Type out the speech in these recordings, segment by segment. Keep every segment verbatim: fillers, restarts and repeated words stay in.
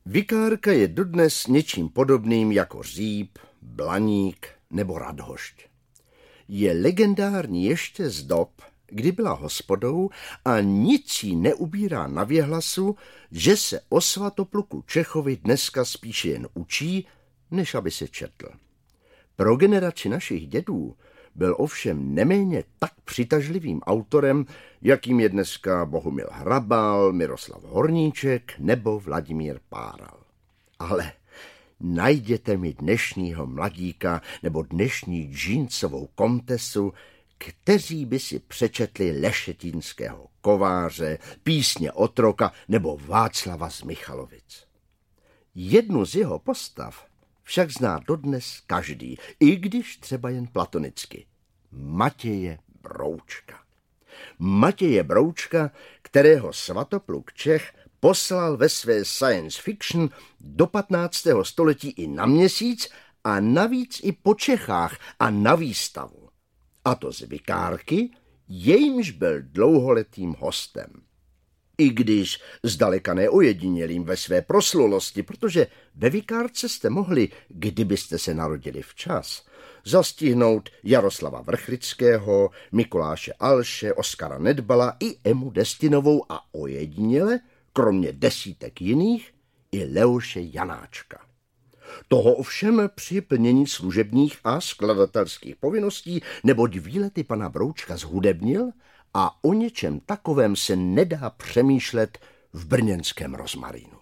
Vikárka je dodnes něčím podobným jako Říp, Blaník nebo Radhošť. Je legendární ještě z dob, kdy byla hospodou a nic jí neubírá na věhlasu, že se o Svatopluku Čechovi dneska spíše jen učí, než aby se četl. Pro generaci našich dědů byl ovšem neméně tak přitažlivým autorem, jakým je dneska Bohumil Hrabal, Miroslav Horníček nebo Vladimír Páral. Ale najděte mi dnešního mladíka nebo dnešní džínsovou komtesu, kteří by si přečetli Lešetínského kováře, Písně otroka nebo Václava z Michalovic. Jednu z jeho postav však zná dodnes každý, i když třeba jen platonicky. Matěje Broučka. Matěje Broučka, kterého Svatopluk Čech poslal ve své science fiction do patnáctého století i na Měsíc a navíc i po Čechách a na výstavu. A to z Vikárky, jejímž byl dlouholetým hostem. I když zdaleka neojedinělým ve své proslulosti, protože ve Vikárce jste mohli, kdybyste se narodili včas, zastihnout Jaroslava Vrchlického, Mikuláše Alše, Oskara Nedbala i Emu Destinovou a ojediněle, kromě desítek jiných, i Leoše Janáčka. Toho ovšem při plnění služebních a skladatelských povinností, neboť výlety pana Broučka zhudebnil a o něčem takovém se nedá přemýšlet v brněnském rozmarínu.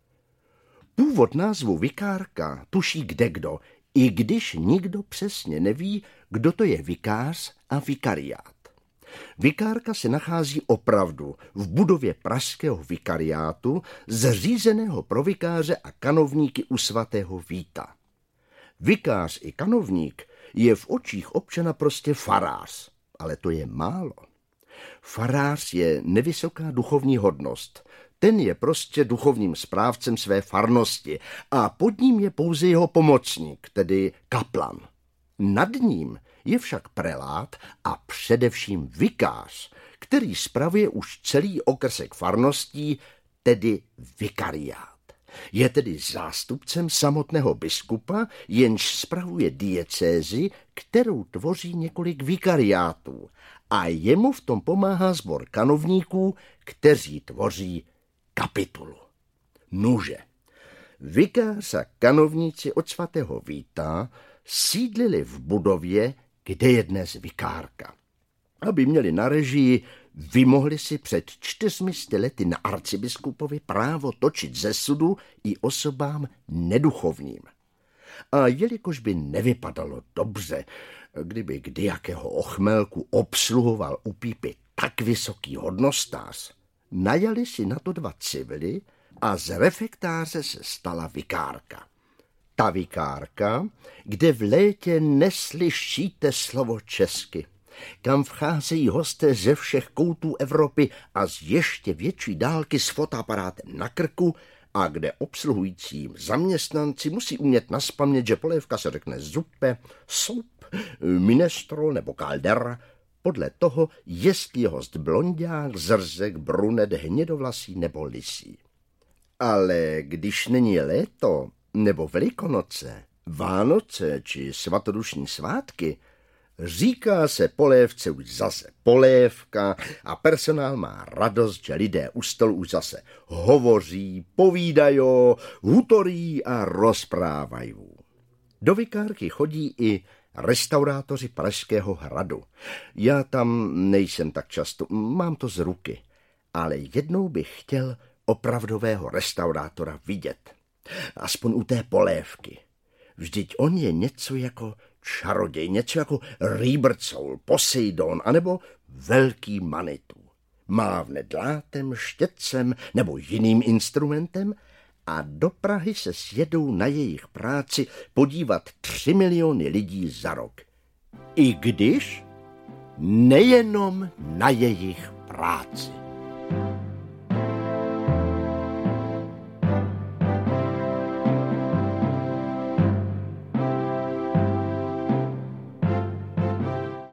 Původ názvu Vikárka tuší kdekdo, i když nikdo přesně neví, kdo to je vikář a vikariát. Vikárka se nachází opravdu v budově pražského vikariátu, zřízeného pro vikáře a kanovníky u svatého Víta. Vikář i kanovník je v očích občana prostě farář, ale to je málo. Farář je nevysoká duchovní hodnost. Ten je prostě duchovním správcem své farnosti a pod ním je pouze jeho pomocník, tedy kaplan. Nad ním je však prelát a především vikář, který spravuje už celý okrsek farností, tedy vikariát. Je tedy zástupcem samotného biskupa, jenž spravuje diecézi, kterou tvoří několik vikariátů a jemu v tom pomáhá sbor kanovníků, kteří tvoří kapitulu. Nuže, vikář a kanovníci od svatého Víta sídlili v budově, kde je dnes Vikárka. Aby měli na režii, vymohli si před čtyřmi sty lety na arcibiskupovi právo točit ze sudu i osobám neduchovním. A jelikož by nevypadalo dobře, kdyby kdejakého ochmelku obsluhoval u pípy tak vysoký hodnostář, najali si na to dva civily a z refektáře se stala vikárka. Ta vikárka, kde v létě neslyšíte slovo česky, kam vcházejí hosté ze všech koutů Evropy a z ještě větší dálky s fotoaparátem na krku a kde obsluhujícím zaměstnanci musí umět nazpamět, že polévka se řekne zupe, soup, minestrol nebo caldera, podle toho, jestli je host blonďák, zrzek, brunet, hnědovlasý nebo lisý. Ale když není léto, nebo Velikonoce, Vánoce či svatodušní svátky, říká se polévce už zase polévka a personál má radost, že lidé u stolu už zase hovoří, povídají, hutorí a rozprávají. Do vikárky chodí i restaurátoři Pražského hradu. Já tam nejsem tak často, mám to z ruky, ale jednou bych chtěl opravdového restaurátora vidět. Aspoň u té polévky. Vždyť on je něco jako čaroděj, něco jako Rýbrcoul, Poseidon anebo velký Manitou. Mávne dlátem, štětcem nebo jiným instrumentem a do Prahy se sjedou na jejich práci podívat tři miliony lidí za rok. I když nejenom na jejich práci.